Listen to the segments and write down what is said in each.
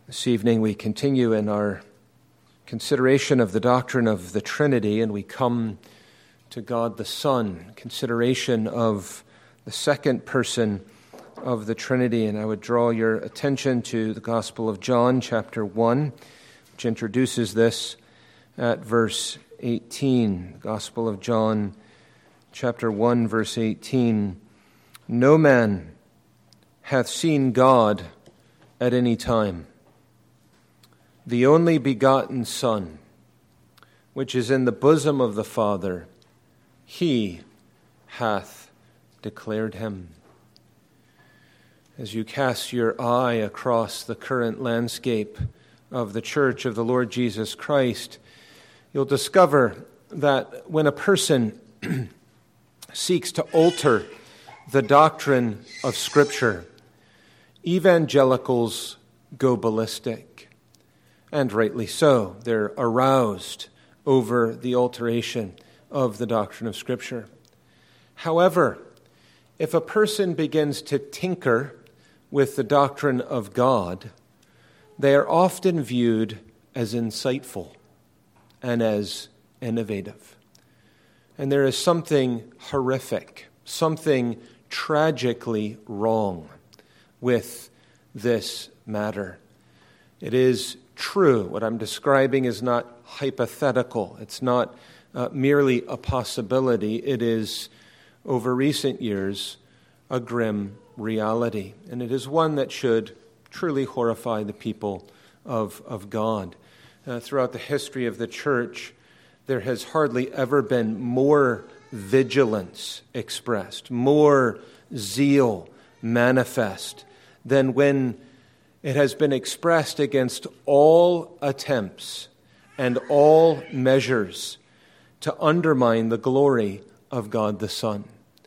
This evening we continue in our consideration of the doctrine of the Trinity, and we come to God the Son, consideration of the second person of the Trinity. And I would draw your attention to the Gospel of John, chapter 1, which introduces this at verse 18. Gospel of John, chapter 1, verse 18. No man hath seen God at any time. The only begotten Son, which is in the bosom of the Father, he hath declared him. As you cast your eye across the current landscape of the Church of the Lord Jesus Christ, you'll discover that when a person seeks to alter the doctrine of Scripture, evangelicals go ballistic. And rightly so. They're aroused over the alteration of the doctrine of Scripture. However, if a person begins to tinker with the doctrine of God, they are often viewed as insightful and as innovative. And there is something horrific, something tragically wrong with this matter. It is true. What I'm describing is not hypothetical. It's not merely a possibility. It is, over recent years, a grim reality. And it is one that should truly horrify the people of God. Throughout the history of the church, there has hardly ever been more vigilance expressed, more zeal manifest than when it has been expressed against all attempts and all measures to undermine the glory of God the Son.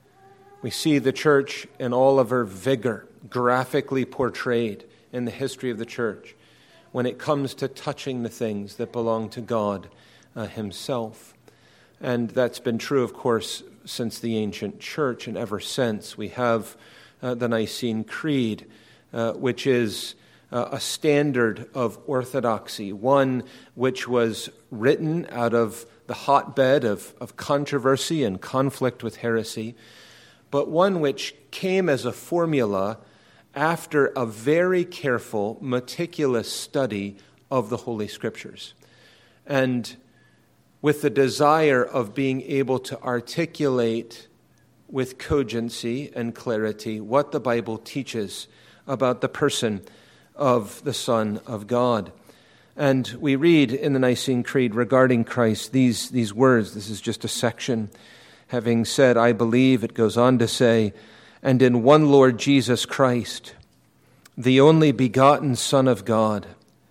We see the church in all of her vigor graphically portrayed in the history of the church when it comes to touching the things that belong to God himself. And that's been true, of course, since the ancient church, and ever since. We have the Nicene Creed, which is a standard of orthodoxy, one which was written out of the hotbed of controversy and conflict with heresy, but one which came as a formula after a very careful, meticulous study of the Holy Scriptures, and with the desire of being able to articulate with cogency and clarity what the Bible teaches about the person of the Son of God. And we read in the Nicene Creed regarding Christ these words. This is just a section. Having said, I believe, it goes on to say, and in one Lord Jesus Christ, the only begotten Son of God,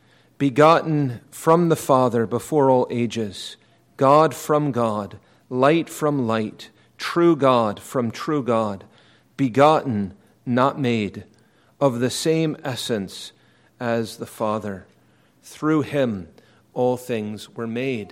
begotten from the Father before all ages, God from God, light from light, true God from true God, begotten, not made, of the same essence as the Father. Through him all things were made.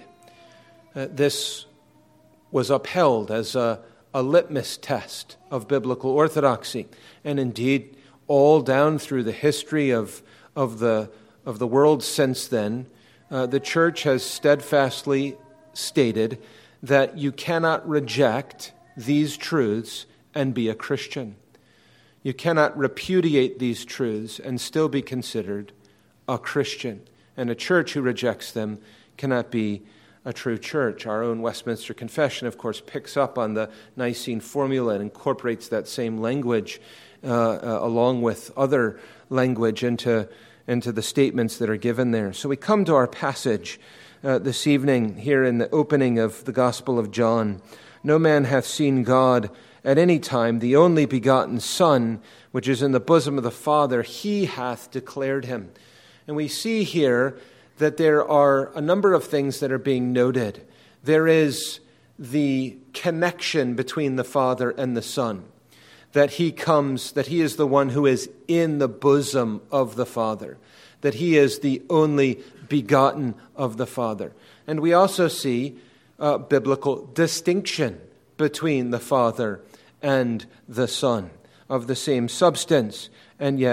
This was upheld as a litmus test of biblical orthodoxy, and indeed all down through the history of the world since then, the church has steadfastly stated that you cannot reject these truths and be a Christian. You cannot repudiate these truths and still be considered a Christian. And a church who rejects them cannot be a true church. Our own Westminster Confession, of course, picks up on the Nicene formula and incorporates that same language along with other language into the statements that are given there. So we come to our passage this evening here in the opening of the Gospel of John. No man hath seen God at any time, the only begotten Son, which is in the bosom of the Father, he hath declared him. And we see here that there are a number of things that are being noted. There is the connection between the Father and the Son, that he is the one who is in the bosom of the Father, that he is the only begotten of the Father. And we also see biblical distinction between the Father and the Son, of the same substance and yet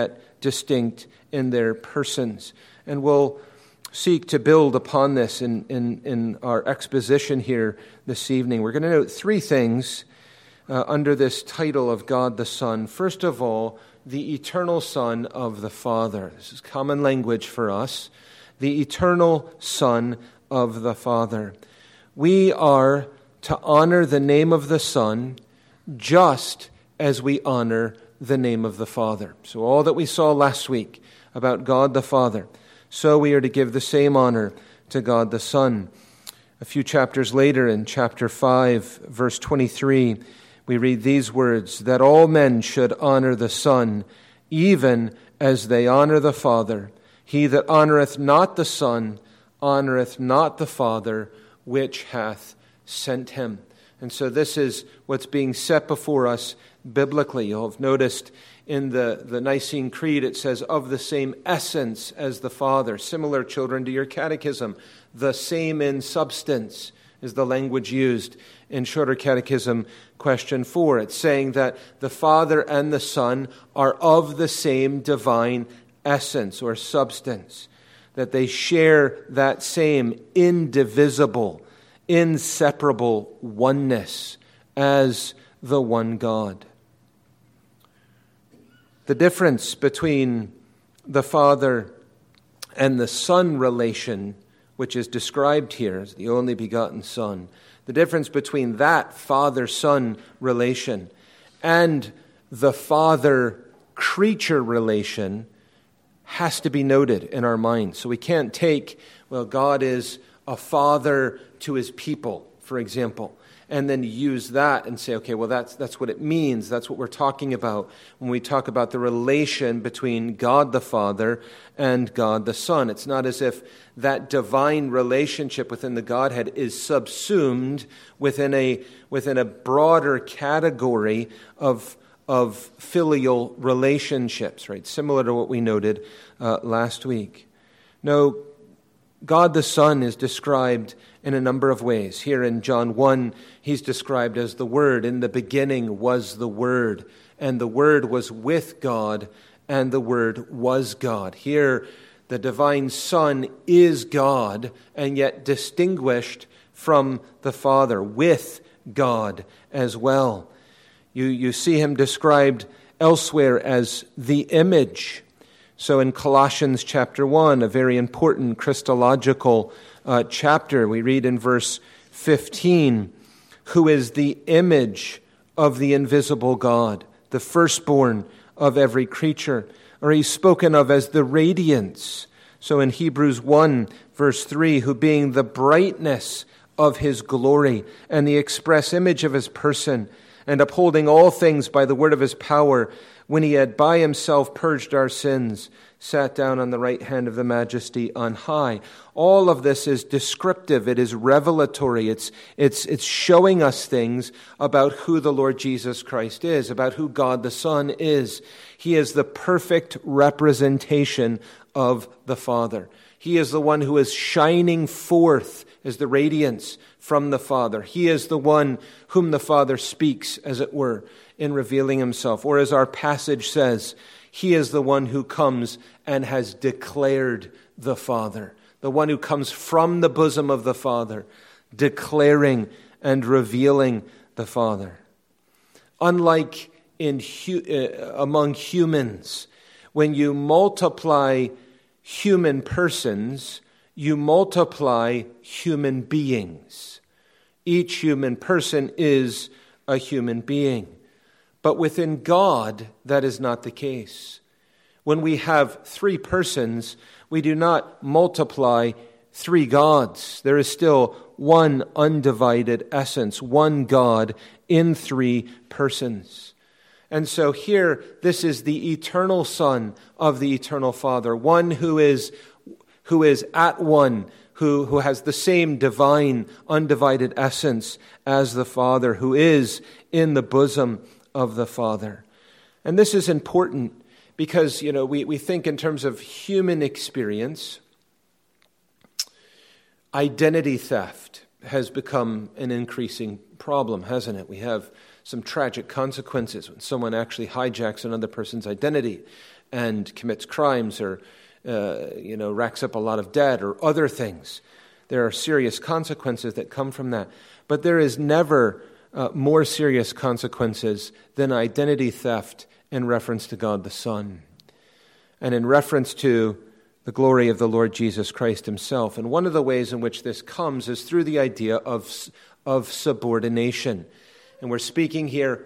distinct in their persons. And we'll seek to build upon this in our exposition here this evening. We're going to note three things under this title of God the Son. First of all, the eternal Son of the Father. This is common language for us. The eternal Son of the Father. We are to honor the name of the Son just as we honor the name of the Father. So all that we saw last week about God the Father, so we are to give the same honor to God the Son. A few chapters later, in chapter 5, verse 23, we read these words, that all men should honor the Son, even as they honor the Father. He that honoreth not the Son, honoreth not the Father, which hath sent him. And so this is what's being set before us biblically. You'll have noticed in the Nicene Creed, it says, of the same essence as the Father. Similar, children, to your catechism. The same in substance is the language used in Shorter Catechism, question 4. It's saying that the Father and the Son are of the same divine essence or substance, that they share that same indivisible, inseparable oneness as the one God. The difference between the Father and the Son relation, which is described here as the only begotten Son, the difference between that Father-Son relation and the Father-creature relation has to be noted in our minds. So we can't take, well, God is a father to his people, for example, and then use that and say, okay, well, that's what it means. That's what we're talking about when we talk about the relation between God the Father and God the Son. It's not as if that divine relationship within the Godhead is subsumed within a broader category of filial relationships, right? Similar to what we noted last week. No, God the Son is described in a number of ways. Here in John 1, he's described as the Word. In the beginning was the Word, and the Word was with God, and the Word was God. Here, the divine Son is God, and yet distinguished from the Father, with God as well. You see him described elsewhere as the image. So in Colossians chapter 1, a very important Christological chapter, we read in verse 15, who is the image of the invisible God, the firstborn of every creature. Or he's spoken of as the radiance. So in Hebrews 1, verse 3, who being the brightness of his glory and the express image of his person, and upholding all things by the word of his power, when he had by himself purged our sins, sat down on the right hand of the Majesty on high. All of this is descriptive. It is revelatory. It's showing us things about who the Lord Jesus Christ is, about who God the Son is. He is the perfect representation of the Father. He is the one who is shining forth as the radiance from the Father. He is the one whom the Father speaks, as it were, in revealing himself. Or as our passage says, he is the one who comes and has declared the Father. The one who comes from the bosom of the Father, declaring and revealing the Father. Unlike among humans, when you multiply human persons, you multiply human beings. Each human person is a human being. But within God, that is not the case. When we have three persons, we do not multiply three gods. There is still one undivided essence, one God in three persons. And so here, this is the eternal Son of the eternal Father, one who is at one, who has the same divine, undivided essence as the Father, who is in the bosom of the Father. And this is important because, we think in terms of human experience. Identity theft has become an increasing problem, hasn't it? We have some tragic consequences when someone actually hijacks another person's identity. and commits crimes or racks up a lot of debt or other things. There are serious consequences that come from that. But there is never more serious consequences than identity theft in reference to God the Son and in reference to the glory of the Lord Jesus Christ himself. And one of the ways in which this comes is through the idea of subordination. And we're speaking here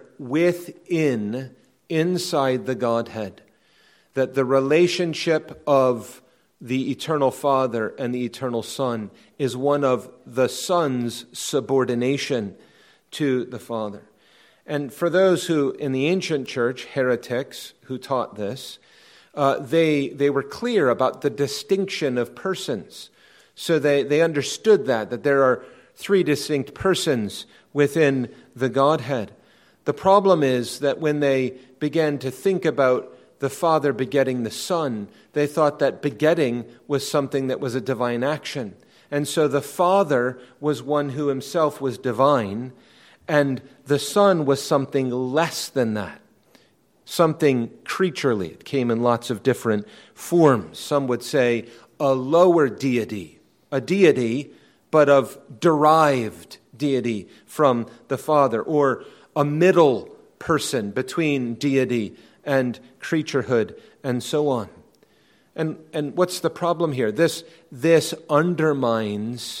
inside the Godhead, that the relationship of the eternal Father and the eternal Son is one of the Son's subordination to the Father. And for those who, in the ancient church, heretics who taught this, they were clear about the distinction of persons. So they understood that there are three distinct persons within the Godhead. The problem is that when they began to think about the Father begetting the Son, they thought that begetting was something that was a divine action. And so the Father was one who himself was divine, and the Son was something less than that, something creaturely. It came in lots of different forms. Some would say a lower deity, a deity, but of derived deity from the Father, or a middle person between deity and creaturehood, and so on. And what's the problem here? This undermines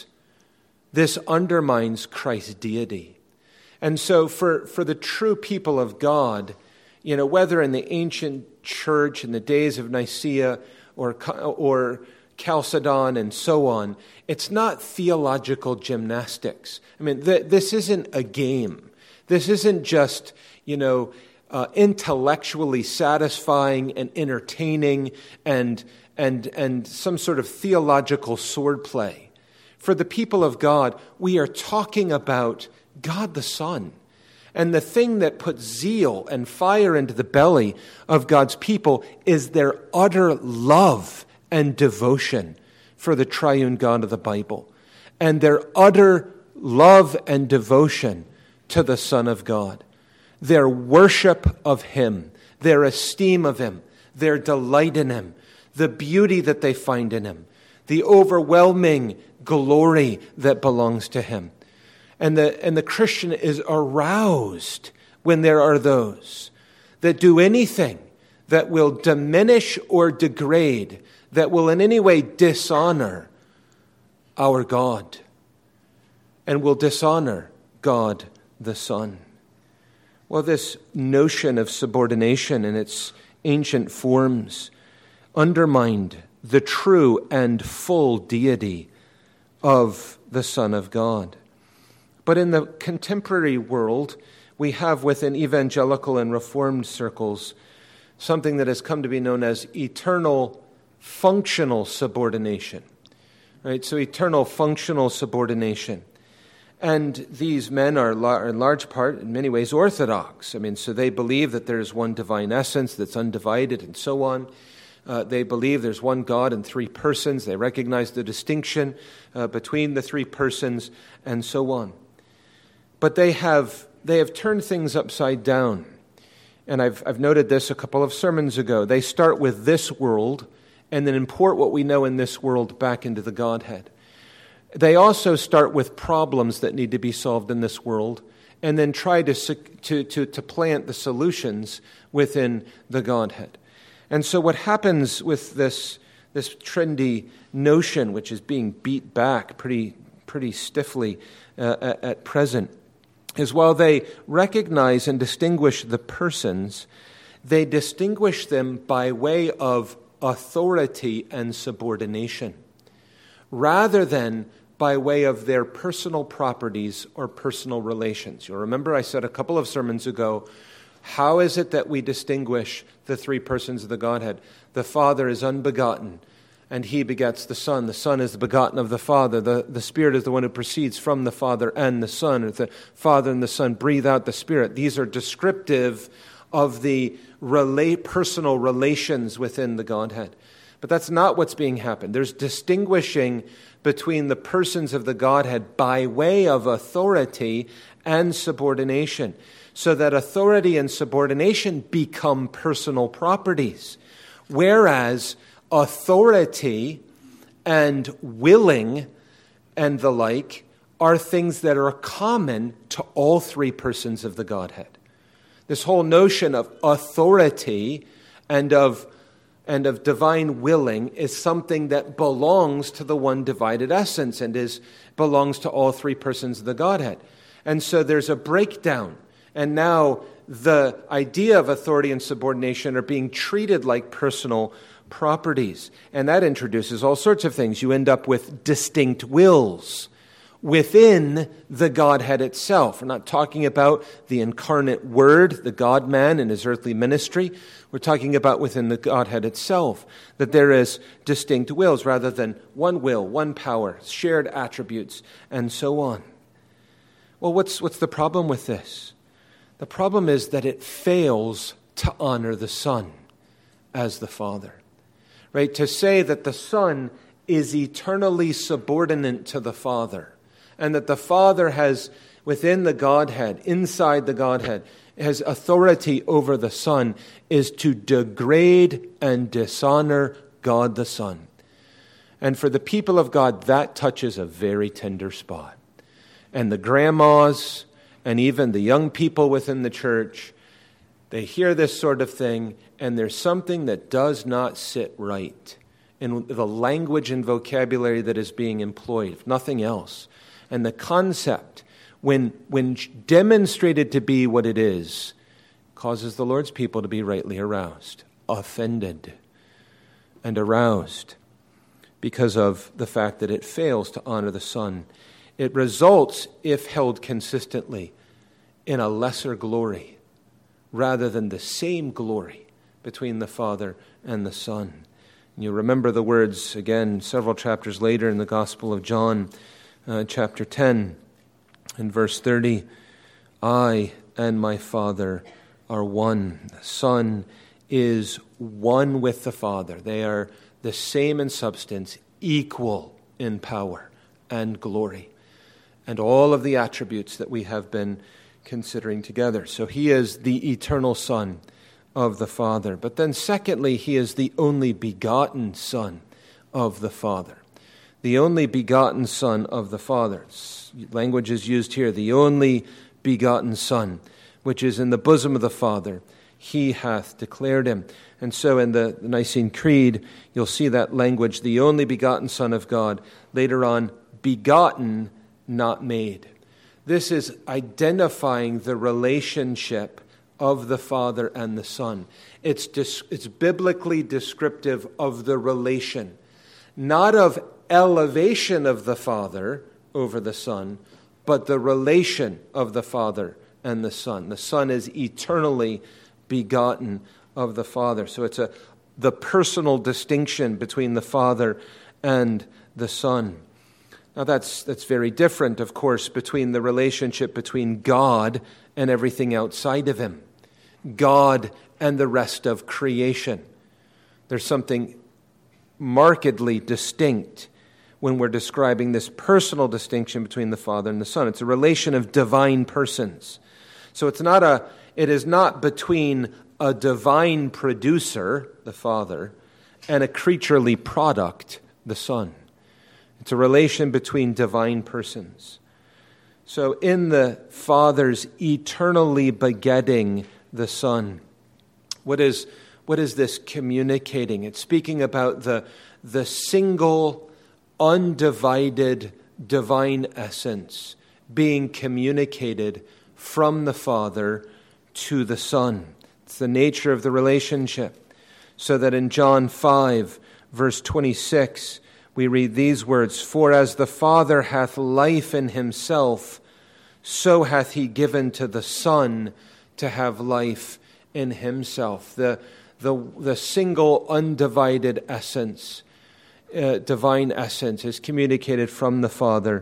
Christ's deity. And so for the true people of God, whether in the ancient church in the days of Nicaea or Chalcedon and so on, it's not theological gymnastics. I mean, this isn't a game. This isn't just, intellectually satisfying and entertaining and some sort of theological swordplay. For the people of God, we are talking about God the Son. And the thing that puts zeal and fire into the belly of God's people is their utter love and devotion for the triune God of the Bible, and their utter love and devotion to the Son of God. Their worship of him, their esteem of him, their delight in him, the beauty that they find in him, the overwhelming glory that belongs to him. And the Christian is aroused when there are those that do anything that will diminish or degrade, that will in any way dishonor our God and will dishonor God the Son. Well, this notion of subordination in its ancient forms undermined the true and full deity of the Son of God. But in the contemporary world, we have within evangelical and Reformed circles something that has come to be known as eternal functional subordination. Right? So eternal functional subordination. And these men are in large part, in many ways, orthodox. I mean, so they believe that there's one divine essence that's undivided and so on. They believe there's one God in three persons. They recognize the distinction between the three persons and so on. But they have turned things upside down. And I've noted this a couple of sermons ago. They start with this world and then import what we know in this world back into the Godhead. They also start with problems that need to be solved in this world and then try to plant the solutions within the Godhead. And so what happens with this trendy notion, which is being beat back pretty stiffly at present, is while they recognize and distinguish the persons, they distinguish them by way of authority and subordination, rather than by way of their personal properties or personal relations. You'll remember I said a couple of sermons ago, how is it that we distinguish the three persons of the Godhead? The Father is unbegotten, and he begets the Son. The Son is the begotten of the Father. The Spirit is the one who proceeds from the Father and the Son. The Father and the Son breathe out the Spirit. These are descriptive of the personal relations within the Godhead. But that's not what's being happened. There's distinguishing between the persons of the Godhead by way of authority and subordination, so that authority and subordination become personal properties, whereas authority and willing and the like are things that are common to all three persons of the Godhead. This whole notion of authority and of divine willing is something that belongs to the one divided essence and belongs to all three persons of the Godhead. And so there's a breakdown. And now the idea of authority and subordination are being treated like personal properties. And that introduces all sorts of things. You end up with distinct wills within the Godhead itself. We're not talking about the incarnate Word, the God-man in his earthly ministry. We're talking about within the Godhead itself, that there is distinct wills rather than one will, one power, shared attributes, and so on. Well, what's the problem with this? The problem is that it fails to honor the Son as the Father. Right? To say that the Son is eternally subordinate to the Father, and that the Father has, within the Godhead, inside the Godhead, has authority over the Son, is to degrade and dishonor God the Son. And for the people of God, that touches a very tender spot. And the grandmas and even the young people within the church, they hear this sort of thing, and there's something that does not sit right in the language and vocabulary that is being employed, if nothing else. And the concept, when demonstrated to be what it is, causes the Lord's people to be rightly aroused, offended, and aroused because of the fact that it fails to honor the Son. It results, if held consistently, in a lesser glory rather than the same glory between the Father and the Son. And you remember the words, again, several chapters later in the Gospel of John, chapter 10 and verse 30, I and my Father are one. The Son is one with the Father. They are the same in substance, equal in power and glory, and all of the attributes that we have been considering together. So he is the eternal Son of the Father. But then secondly, he is the only begotten Son of the Father. The only begotten Son of the Father. Language is used here, the only begotten Son, which is in the bosom of the Father. He hath declared him. And so in the Nicene Creed, you'll see that language, the only begotten Son of God. Later on, begotten, not made. This is identifying the relationship of the Father and the Son. It's biblically descriptive of the relation, not of elevation of the Father over the Son, but the relation of the Father and the Son. The Son is eternally begotten of the Father. So it's the personal distinction between the Father and the Son. Now that's very different, of course, between the relationship between God and everything outside of him, God and the rest of creation. There's something markedly distinct when we're describing this personal distinction between the Father and the Son. It's a relation of divine persons. So it is not between a divine producer, the Father, and a creaturely product, the Son. It's a relation between divine persons. So in the Father's eternally begetting the Son, what is this communicating? It's speaking about the single, undivided divine essence being communicated from the Father to the Son. It's the nature of the relationship. So that in John 5, verse 26, we read these words, For as the Father hath life in himself, so hath he given to the Son to have life in himself. The single undivided essence, divine essence, is communicated from the Father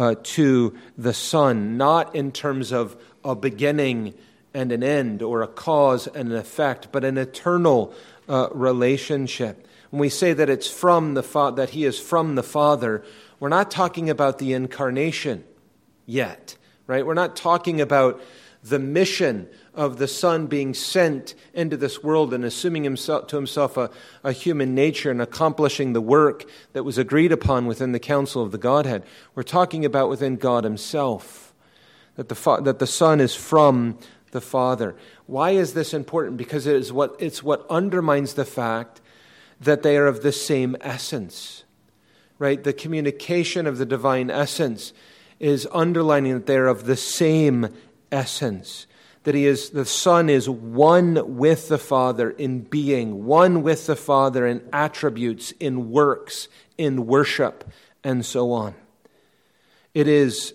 to the Son, not in terms of a beginning and an end, or a cause and an effect, but an eternal relationship. When we say that it's from the that he is from the Father, we're not talking about the incarnation yet, right? We're not talking about the mission of the Son being sent into this world and assuming to himself a human nature and accomplishing the work that was agreed upon within the council of the Godhead. We're talking about within God himself, that the Son is from the Father. Why is this important? Because it's what undermines the fact that they are of the same essence, right? The communication of the divine essence is underlining that they are of the same essence, that the Son is one with the Father in being, one with the Father in attributes, in works, in worship, and so on. It is,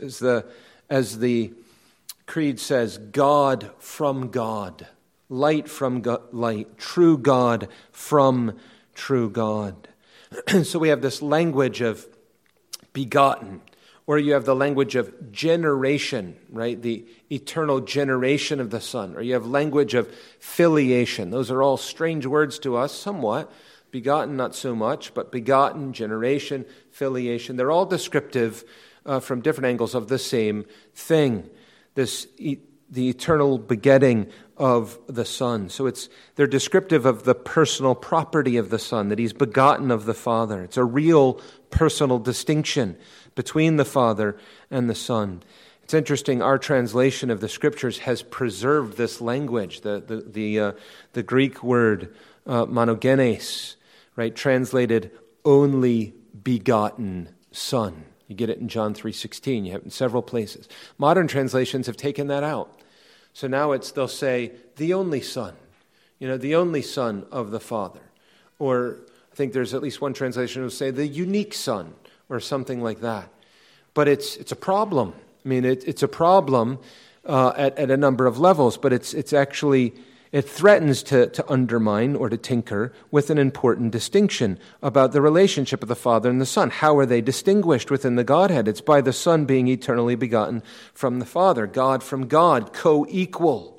as the Creed says, God from God, light from light, true God from true God. So we have this language of begotten, or you have the language of generation, right? The eternal generation of the Son. Or you have language of filiation. Those are all strange words to us, somewhat. Begotten, not so much, but begotten, generation, filiation. They're all descriptive from different angles of the same thing. The eternal begetting of the Son. So they're descriptive of the personal property of the Son, that he's begotten of the Father. It's a real personal distinction between the Father and the Son. It's interesting, our translation of the Scriptures has preserved this language, the Greek word monogenes, right, translated only begotten Son. You get it in John 3:16. You have it in several places. Modern translations have taken that out. So now they'll say the only Son, the only Son of the Father. Or I think there's at least one translation that will say the unique Son, or something like that. But it's a problem. I mean, it's a problem at a number of levels, but it's actually, it threatens to undermine or to tinker with an important distinction about the relationship of the Father and the Son. How are they distinguished within the Godhead? It's by the Son being eternally begotten from the Father, God from God, co-equal.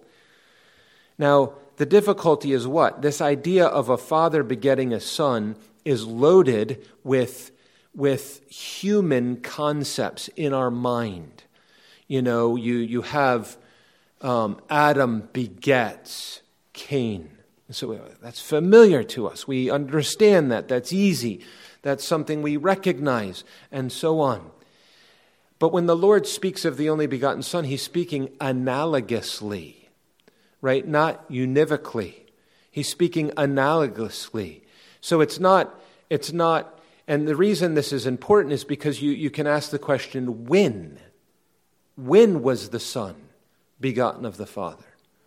Now, the difficulty is what? This idea of a father begetting a son is loaded with human concepts in our mind. You have Adam begets Cain. So that's familiar to us. We understand that. That's easy. That's something we recognize, and so on. But when the Lord speaks of the only begotten Son, he's speaking analogously, right? Not univocally. He's speaking analogously. So it's not, and the reason this is important is because you can ask the question, when? When was the Son begotten of the Father?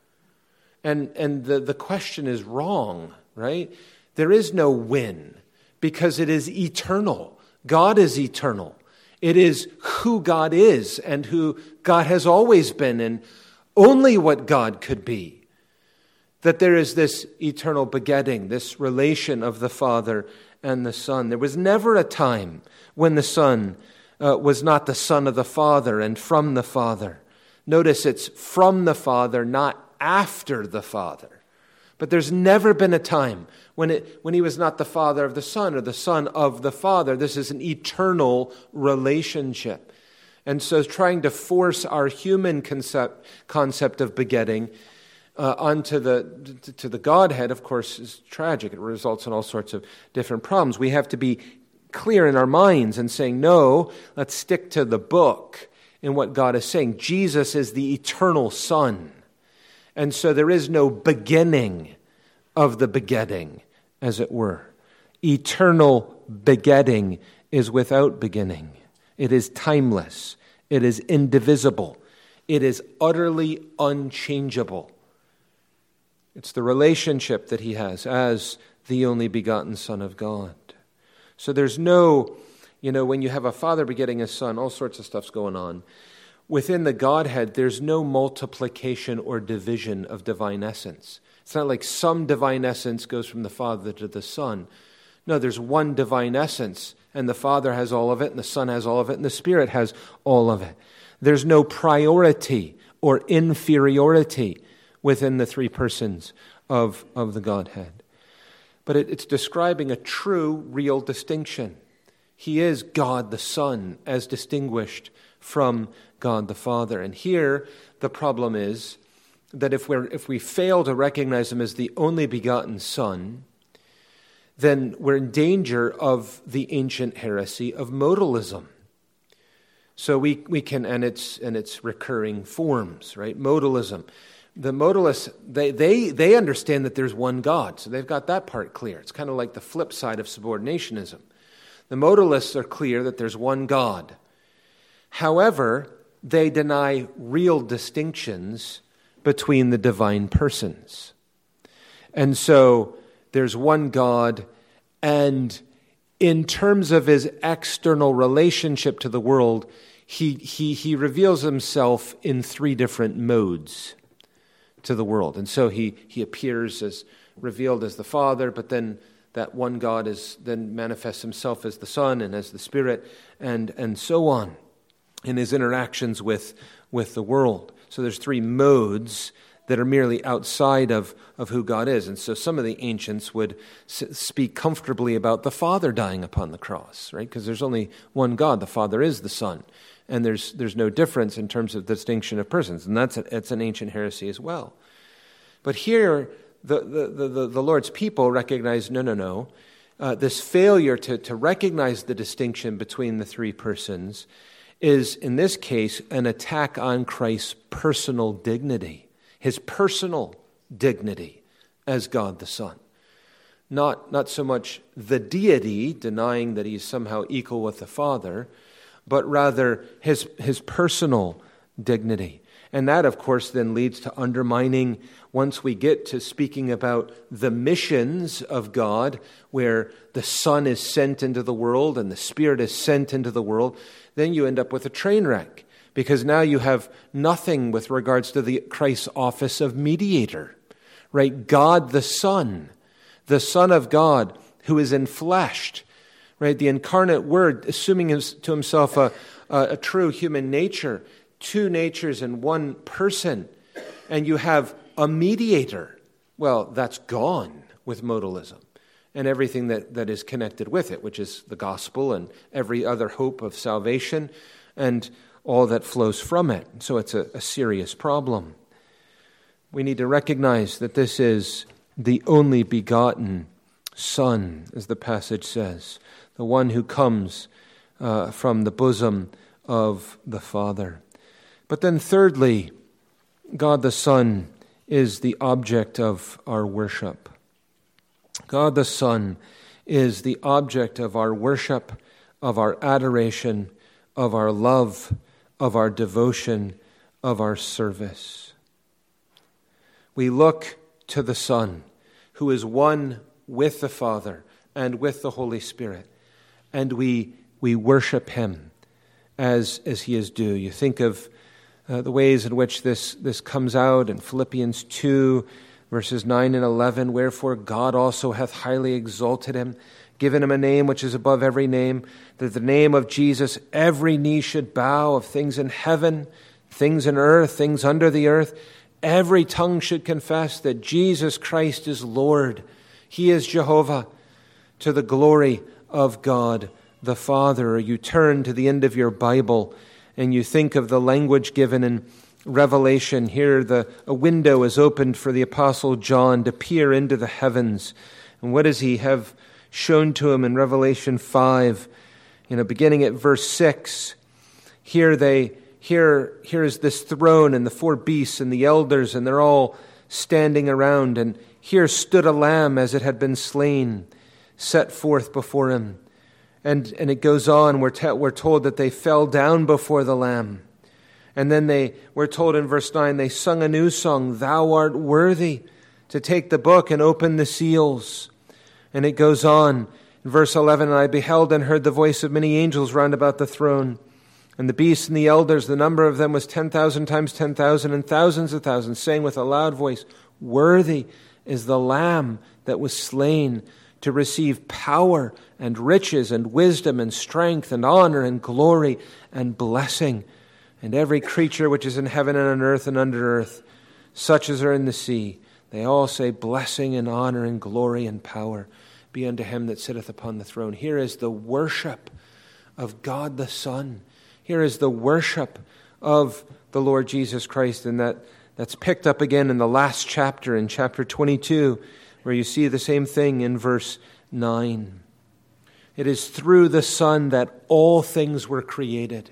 And the question is wrong, right? There is no when, because it is eternal. God is eternal. It is who God is and who God has always been and only what God could be. That there is this eternal begetting, this relation of the Father and the Son. There was never a time when the Son was not the Son of the Father and from the Father. Notice it's from the Father, not after the Father. But there's never been a time when he was not the Father of the Son or the Son of the Father. This is an eternal relationship. And so trying to force our human concept of begetting onto the Godhead, of course, is tragic. It results in all sorts of different problems. We have to be clear in our minds and saying, no, let's stick to the book in what God is saying. Jesus is the eternal Son. And so there is no beginning of the begetting, as it were. Eternal begetting is without beginning. It is timeless. It is indivisible. It is utterly unchangeable. It's the relationship that he has as the only begotten Son of God. So there's no, when you have a father begetting a son, all sorts of stuff's going on. Within the Godhead, there's no multiplication or division of divine essence. It's not like some divine essence goes from the Father to the Son. No, there's one divine essence, and the Father has all of it, and the Son has all of it, and the Spirit has all of it. There's no priority or inferiority within the three persons of the Godhead. But it's describing a true, real distinction. He is God the Son, as distinguished from God the Father. And here the problem is that if we fail to recognize him as the only begotten Son, then we're in danger of the ancient heresy of modalism. So we can, and its recurring forms, right? Modalism. The modalists, they understand that there's one God, so they've got that part clear. It's kind of like the flip side of subordinationism. The modalists are clear that there's one God. However, they deny real distinctions between the divine persons. And so there's one God, and in terms of his external relationship to the world, he reveals himself in three different modes to the world. And so he appears as revealed as the Father, but then that one God then manifests himself as the Son and as the Spirit, and so on in his interactions with the world. So there's three modes that are merely outside of who God is. And so some of the ancients would speak comfortably about the Father dying upon the cross, right? Because there's only one God. The Father is the Son. And there's no difference in terms of distinction of persons. And it's an ancient heresy as well. But here, the Lord's people recognize, no. This failure to recognize the distinction between the three persons is, in this case, an attack on Christ's personal dignity, his personal dignity as God the Son. Not so much the deity, denying that he's somehow equal with the Father, but rather his personal dignity. And that, of course, then leads to undermining, once we get to speaking about the missions of God, where the Son is sent into the world and the Spirit is sent into the world, then you end up with a train wreck, because now you have nothing with regards to the Christ's office of mediator, right? God the Son of God, who is enfleshed, right? The incarnate Word, assuming to himself a true human nature, two natures in one person, and you have a mediator. Well, that's gone with modalism and everything that is connected with it, which is the gospel and every other hope of salvation and all that flows from it. So it's a serious problem. We need to recognize that this is the only begotten Son, as the passage says, the one who comes from the bosom of the Father. But then thirdly, God the Son is the object of our worship. God the Son is the object of our worship, of our adoration, of our love, of our devotion, of our service. We look to the Son, who is one with the Father and with the Holy Spirit, and we worship him as he is due. You think of the ways in which this comes out in Philippians 2, verses 9 and 11, wherefore God also hath highly exalted him, given him a name which is above every name, that the name of Jesus every knee should bow, of things in heaven, things in earth, things under the earth. Every tongue should confess that Jesus Christ is Lord. He is Jehovah, to the glory of God the Father. Or you turn to the end of your Bible and you think of the language given in Revelation. Here a window is opened for the Apostle John to peer into the heavens. And what does he have shown to him in Revelation 5? Beginning at verse 6. Here is this throne and the four beasts and the elders, and they're all standing around. And here stood a lamb as it had been slain, set forth before him. And it goes on, we're told that they fell down before the Lamb. And then we're told in verse 9, they sung a new song, Thou art worthy to take the book and open the seals. And it goes on in verse 11, And I beheld and heard the voice of many angels round about the throne. And the beasts and the elders, the number of them was 10,000 times 10,000 and thousands of thousands, saying with a loud voice, Worthy is the Lamb that was slain to receive power and riches and wisdom and strength and honor and glory and blessing. And every creature which is in heaven and on earth and under earth, such as are in the sea, they all say, Blessing and honor and glory and power be unto him that sitteth upon the throne. Here is the worship of God the Son. Here is the worship of the Lord Jesus Christ, and that's picked up again in the last chapter, in chapter 22, where you see the same thing in verse 9. It is through the Son that all things were created.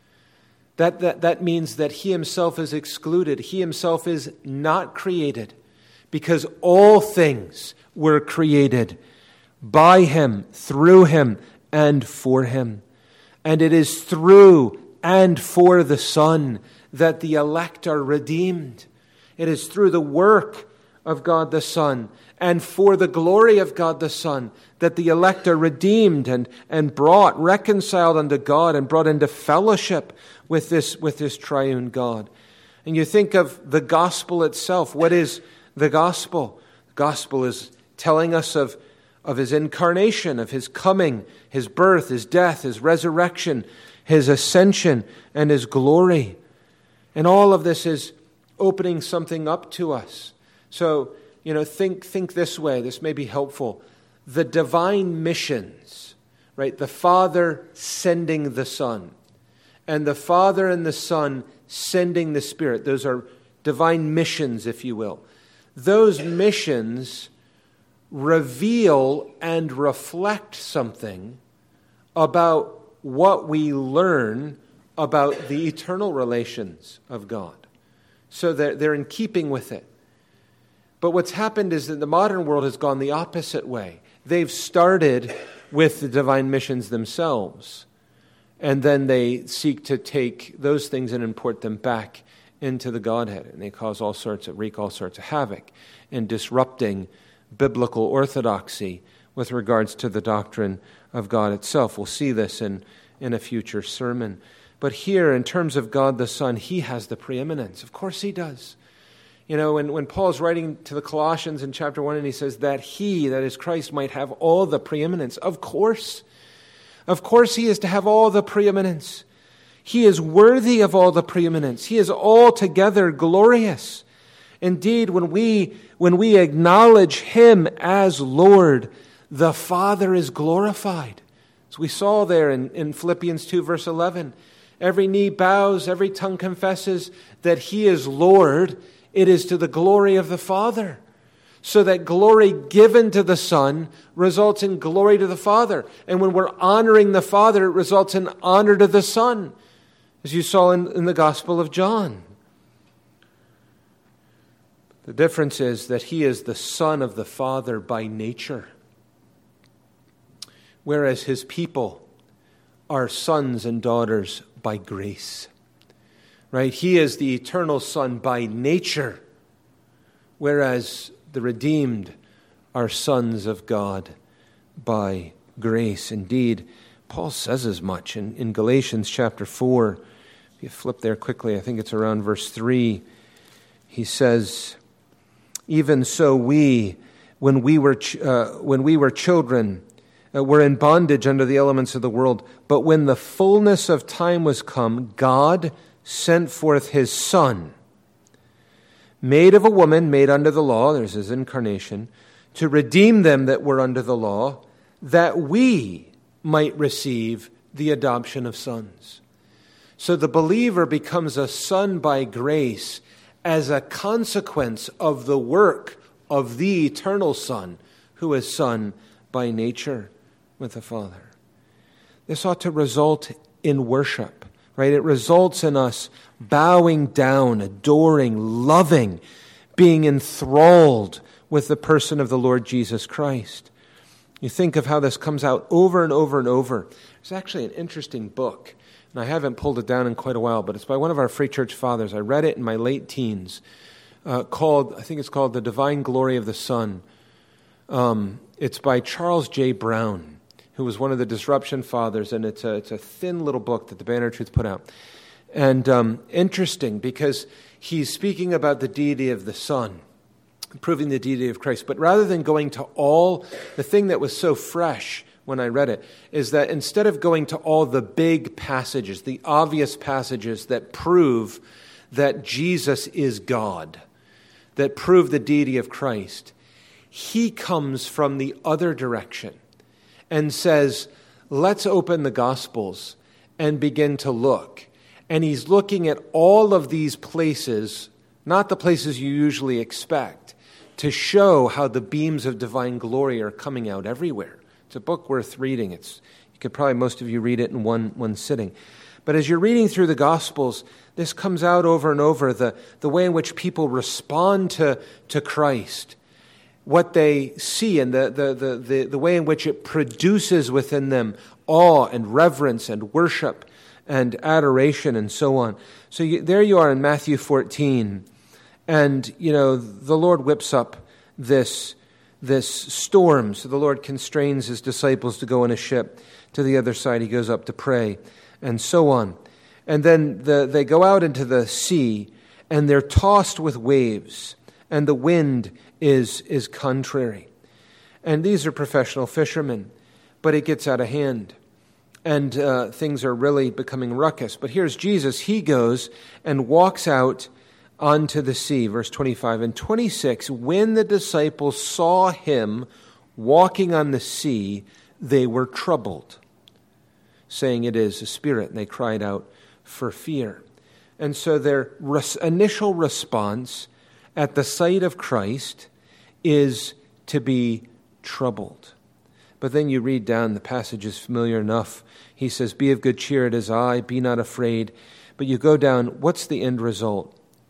That means that he himself is excluded. He himself is not created, because all things were created by him, through him, and for him. And it is through and for the Son that the elect are redeemed. It is through the work of God the Son and for the glory of God the Son that the elect are redeemed and brought, reconciled unto God and brought into fellowship with this triune God. And you think of the gospel itself. What is the gospel? The gospel is telling us of his incarnation, of his coming, his birth, his death, his resurrection, his ascension, and his glory. And all of this is opening something up to us. So, think this way. This may be helpful. The divine missions, right? The Father sending the Son, and the Father and the Son sending the Spirit. Those are divine missions, if you will. Those missions reveal and reflect something about what we learn about the eternal relations of God. So they're in keeping with it. But what's happened is that the modern world has gone the opposite way. They've started with the divine missions themselves, and then they seek to take those things and import them back into the Godhead, and they wreak all sorts of havoc in disrupting biblical orthodoxy with regards to the doctrine of God itself. We'll see this in a future sermon. But here, in terms of God the Son, he has the preeminence. Of course he does. When Paul's writing to the Colossians in chapter 1, and he says that he, that is Christ, might have all the preeminence. Of course he is to have all the preeminence. He is worthy of all the preeminence. He is altogether glorious. Indeed, when we acknowledge him as Lord, the Father is glorified. As we saw there in Philippians 2, verse 11, every knee bows, every tongue confesses that he is Lord. It is to the glory of the Father. So that glory given to the Son results in glory to the Father. And when we're honoring the Father, it results in honor to the Son, as you saw in the Gospel of John. The difference is that he is the Son of the Father by nature, whereas his people are sons and daughters by grace. Right? He is the eternal Son by nature, whereas the redeemed are sons of God by grace. Indeed, Paul says as much in Galatians chapter 4. If you flip there quickly, I think it's around verse 3. He says, even so we, when we were children, were in bondage under the elements of the world. But when the fullness of time was come, God sent forth his Son, made of a woman, made under the law, there's his incarnation, to redeem them that were under the law, that we might receive the adoption of sons. So the believer becomes a son by grace as a consequence of the work of the eternal Son, who is Son by nature with the Father. This ought to result in worship. Right? It results in us bowing down, adoring, loving, being enthralled with the person of the Lord Jesus Christ. You think of how this comes out over and over and over. There's actually an interesting book, and I haven't pulled it down in quite a while, but it's by one of our Free Church fathers. I read it in my late teens, called The Divine Glory of the Son. It's by Charles J. Brown, who was one of the Disruption Fathers, and it's a thin little book that the Banner of Truth put out. And interesting, because he's speaking about the deity of the Son, proving the deity of Christ. But rather than going to all, the thing that was so fresh when I read it, is that instead of going to all the big passages, the obvious passages that prove that Jesus is God, that prove the deity of Christ, he comes from the other direction and says, let's open the Gospels and begin to look. And he's looking at all of these places, not the places you usually expect, to show how the beams of divine glory are coming out everywhere. It's a book worth reading. You could probably, most of you, read it in one sitting. But as you're reading through the Gospels, this comes out over and over, the way in which people respond to Christ, what they see, and the way in which it produces within them awe and reverence and worship and adoration and so on. So there you are in Matthew 14, and the Lord whips up this storm. So the Lord constrains his disciples to go in a ship to the other side. He goes up to pray, and so on. And then they go out into the sea, and they're tossed with waves, and the wind is contrary. And these are professional fishermen, but it gets out of hand. And things are really becoming ruckus. But here's Jesus. He goes and walks out onto the sea. Verse 25 and 26, when the disciples saw him walking on the sea, they were troubled, saying, "It is a spirit," and they cried out for fear. And so their initial response at the sight of Christ is to be troubled. But then you read down, the passage is familiar enough. He says, "Be of good cheer, it is I, be not afraid." But you go down, what's the end result?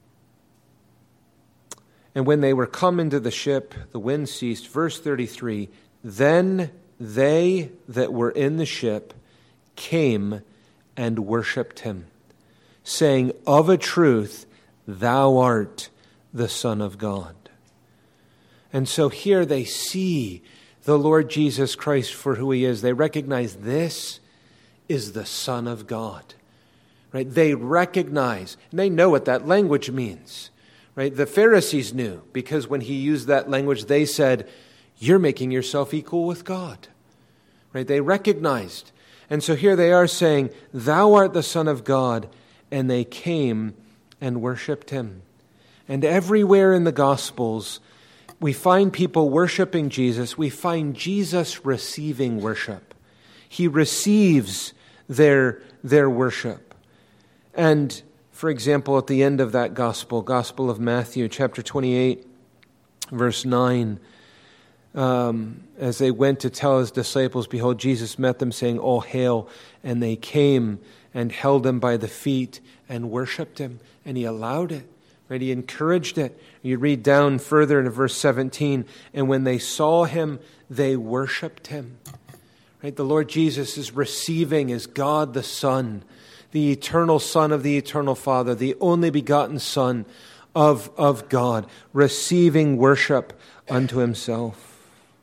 And when they were come into the ship, the wind ceased. Verse 33, then they that were in the ship came and worshipped him, saying, "Of a truth, thou art the Son of God." And so here they see the Lord Jesus Christ for who he is. They recognize this is the Son of God. Right? They recognize, and they know what that language means. Right? The Pharisees knew, because when he used that language, they said, "You're making yourself equal with God." Right? They recognized. And so here they are saying, "Thou art the Son of God," and they came and worshipped him. And everywhere in the Gospels, we find people worshiping Jesus. We find Jesus receiving worship. He receives their worship. And, for example, at the end of that Gospel of Matthew, chapter 28, verse 9, as they went to tell his disciples, behold, Jesus met them, saying, "All hail." And they came and held him by the feet and worshipped him. And he allowed it. Right? He encouraged it. You read down further into verse 17, and when they saw him, they worshipped him. Right? The Lord Jesus is receiving as God the Son, the eternal Son of the eternal Father, the only begotten Son of God, receiving worship unto himself.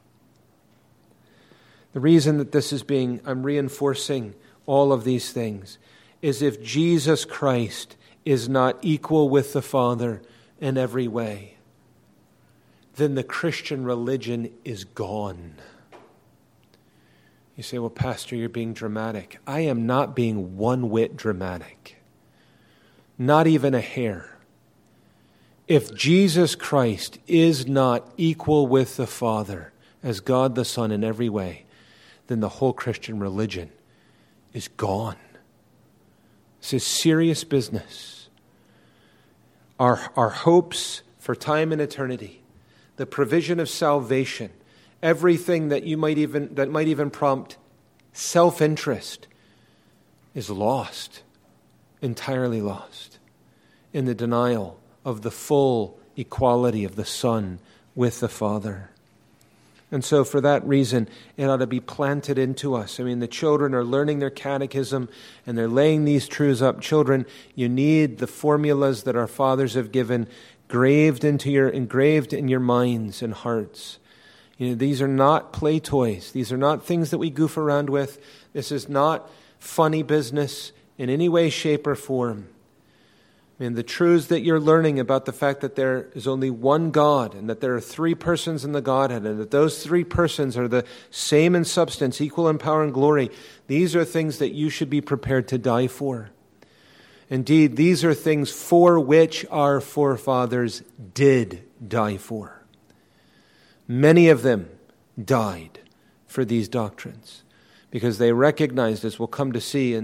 The reason that this is I'm reinforcing all of these things, is if Jesus Christ is not equal with the Father in every way, then the Christian religion is gone. You say, "Well, Pastor, you're being dramatic." I am not being one whit dramatic. Not even a hair. If Jesus Christ is not equal with the Father as God the Son in every way, then the whole Christian religion is gone. This is serious business. Our hopes for time and eternity, the provision of salvation, everything that might even prompt self-interest is lost, entirely lost, in the denial of the full equality of the Son with the Father. And so for that reason, it ought to be planted into us. I mean, the children are learning their catechism and they're laying these truths up. Children, you need the formulas that our fathers have given engraved in your minds and hearts. These are not play toys. These are not things that we goof around with. This is not funny business in any way, shape, or form. The truths that you're learning about the fact that there is only one God and that there are three persons in the Godhead and that those three persons are the same in substance, equal in power and glory, these are things that you should be prepared to die for. Indeed, these are things for which our forefathers did die for. Many of them died for these doctrines because they recognized, as we'll come to see in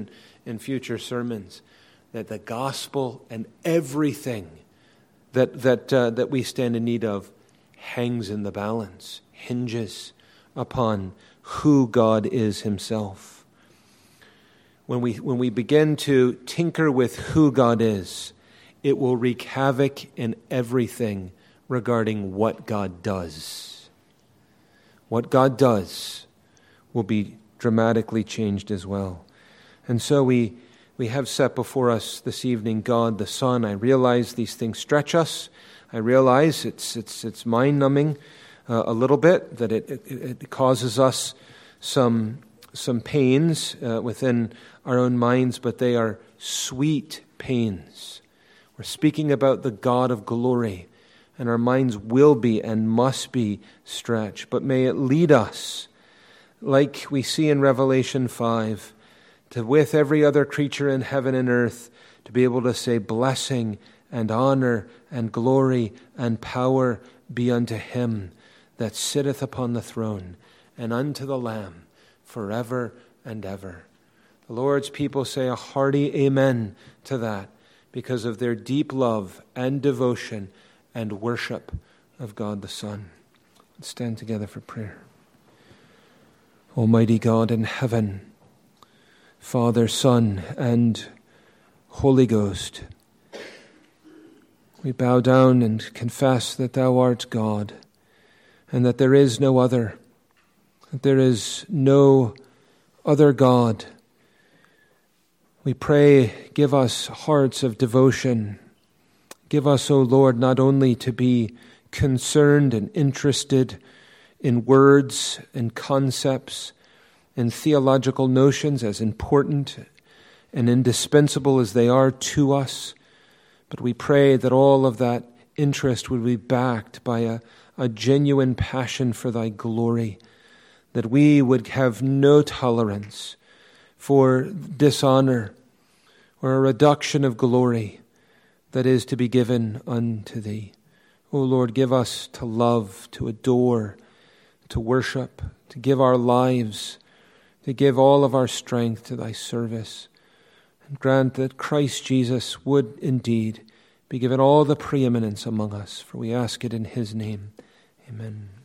in future sermons, that the gospel and everything that we stand in need of hangs in the balance, hinges upon who God is himself. When we begin to tinker with who God is, it will wreak havoc in everything regarding what God does. What God does will be dramatically changed as well. And so we have set before us this evening God the Son. I realize these things stretch us. I realize it's mind-numbing a little bit, that it causes us some pains within our own minds, but they are sweet pains. We're speaking about the God of glory, and our minds will be and must be stretched. But may it lead us, like we see in Revelation 5, to with every other creature in heaven and earth, to be able to say blessing and honor and glory and power be unto him that sitteth upon the throne, and unto the Lamb forever and ever. The Lord's people say a hearty amen to that, because of their deep love and devotion and worship of God the Son. Let's stand together for prayer. Almighty God in heaven, Father, Son, and Holy Ghost, we bow down and confess that thou art God, and that there is no other, that there is no other God. We pray, give us hearts of devotion. Give us, O Lord, not only to be concerned and interested in words and concepts and theological notions, as important and indispensable as they are to us, but we pray that all of that interest would be backed by a genuine passion for thy glory, that we would have no tolerance for dishonor or a reduction of glory that is to be given unto thee. O Lord, give us to love, to adore, to worship, to give our lives, to give all of our strength to thy service. And grant that Christ Jesus would indeed be given all the preeminence among us, for we ask it in his name. Amen.